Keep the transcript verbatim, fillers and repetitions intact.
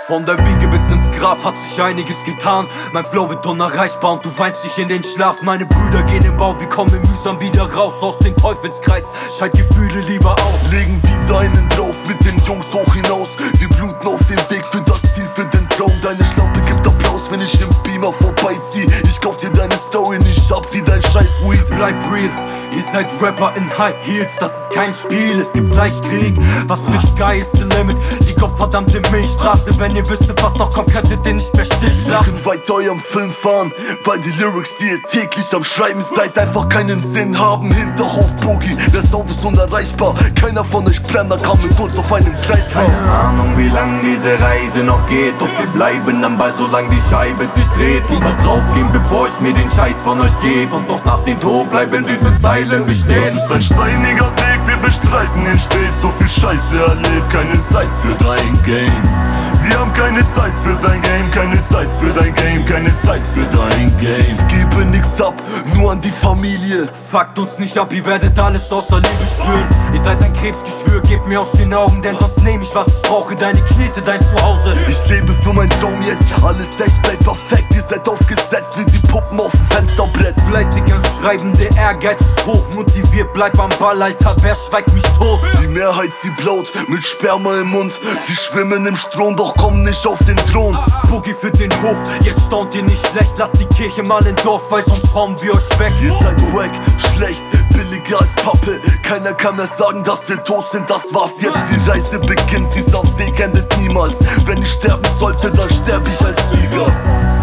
Von der Wiege bis ins Grab hat sich einiges getan. Mein Flow wird unerreichbar und du weinst dich in den Schlaf. Meine Brüder gehen im Bau, wir kommen mühsam wieder raus aus dem Teufelskreis. Scheit Gefühle lieber aus. Legen wieder einen drauf mit den Jungs hoch hinaus. Wir bluten auf dem Weg für das Ziel, für den Traum. Deine Schlampe gibt Applaus, wenn ich im Beamer vorbeizieh. Ich kauf dir deine Story nicht ab wie dein scheiß Weed. Bleib real, ihr seid Rapper in High Heels. Das ist kein Spiel, es gibt gleich Krieg. Was für Sky ist the limit? Die gottverdammte Milchstraße. Wenn ihr wüsstet, was noch kommt, könntet ihr nicht mehr still Ihr schlafen. könnt weiter eurem Film fahren, weil die Lyrics, die ihr täglich am Schreiben seid, einfach keinen Sinn haben. Hinterhof Boogie, der Sound ist unerreichbar. Keiner von euch Brenner kann mit uns auf einem Gleis fahren. Keine Ahnung, wie lang diese Reise noch geht, doch wir bleiben am Ball, solange die Scheibe sich dreht. Lieber draufgehen, bevor ich mir den Scheiß von euch geb. Und doch nach dem Tod bleiben diese Zeilen bestehen. Das ist ein steiniger Weg, wir bestreiten ihn stets. So viel Scheiße erlebt, keine Zeit für dein Game. Wir haben keine Zeit für dein Game, keine Zeit für dein Game, keine Zeit für dein Game. Ich gebe nix ab, nur an die Familie. Fuckt uns nicht ab, ihr werdet alles außer Liebe spüren. Ihr seid ein Krebsgeschwür, gebt mir aus den Augen, denn sonst nehm ich, was ich brauche, deine Knete, dein Zuhause. Ich lebe für meinen Traum jetzt, alles echt, bleibt perfekt. Ihr seid aufgesetzt wie die Puppen auf dem Fensterbrett. Fleißig am Schreiben, der Ehrgeiz ist hoch. Motiviert, bleib am Ball, Alter, wer schweigt mich tot? Die Mehrheit, sie blaut mit Sperma im Mund. Sie schwimmen im Strom, doch kommen nicht auf den Thron. Boogie für den Hof, jetzt staunt ihr nicht schlecht. Lasst die Kirche mal im Dorf, weil sonst hauen wir euch weg. Ihr seid wack, schlecht, billiger als Pappe. Keiner kann mehr sagen, dass wir tot sind, das war's jetzt. Die Reise beginnt, dieser Weg endet niemals. Wenn ich sterben sollte, dann sterb ich als Sieger.